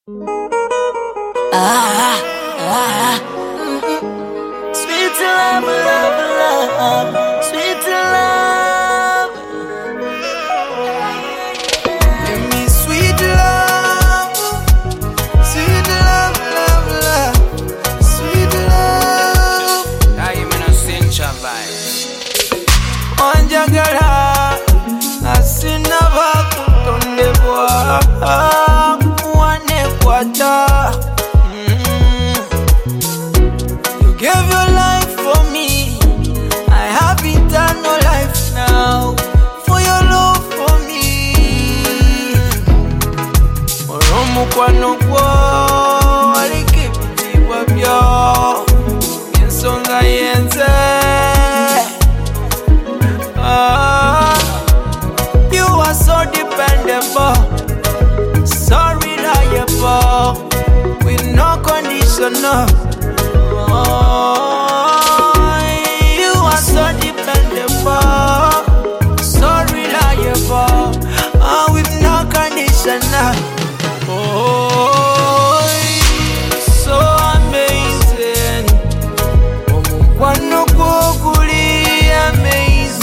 Sweet love, love, love, sweet love. Give me sweet love, love, love, sweet love. I'm in a cincha vibe. Onjagala, asina bakutondebwa, wane kwata. You gave your life for me, I have eternal life now. For your love for me, oromu kwano kwa alikipitibwa byo ensonga yenze. You are so dependable, so reliable, with no conditioner. You are so dependable, so reliable, with no conditioner. Oh, so amazing. Wano kukuli amazing.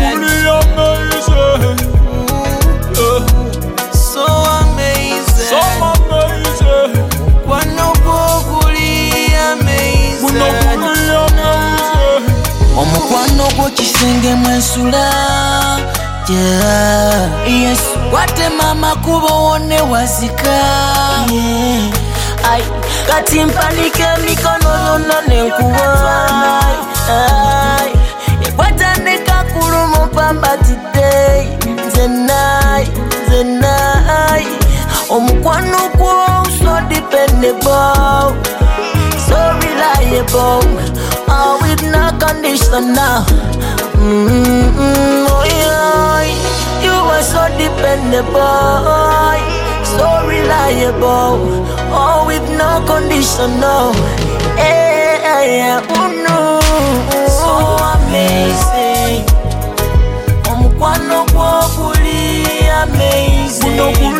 So amazing. So amazing. Wano kukuli amazing. Omukwano gwo kisenge mwensula, yeah. Yesu wate mama kuba wone wazika, yeah. Ay, kati mpanike mikono yonna nenkuwa, ay. Yekwatandika kulumu pamba today, zenai. Omukwano gwo so dependable, so reliable, with no conditioner. Oh yeah, you are so dependable, so reliable, with no conditioner. Yeah, oh no, so amazing. Omukwano gwo guli amazing.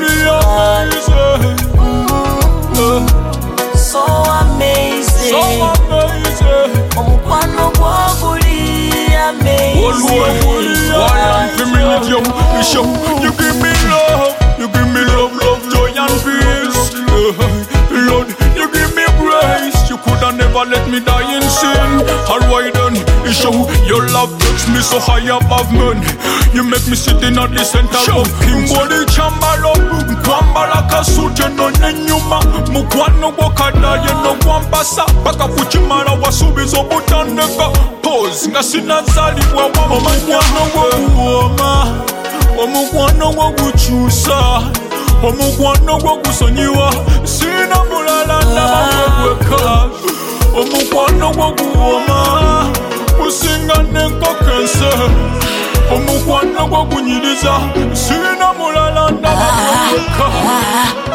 So amazing. So amazing. Omukwano gwo guli amazing. One for me with you, you give me love, joy and peace. Lord, you give me grace. You coulda never let me die in sin. Alright then, you show your love touch me so high above men. You make me sit in at the center of kings. Mboli chambalo, kwambala kasute no nenyuma. Mukwano gwokada yeno gwambasa. Paka kuchimala wasubizo butandeka. Pose nga sinazalibwa wa omukwano gwokuwoma. Omukwano gwokukyusa. Omukwano gwokusonyiwa. Sina mulala nabaweweka. Omukwano gwokuwoma. Kusinga nenkokense. Omukwano gwokunyiriza. Sina mulala nabaweweka.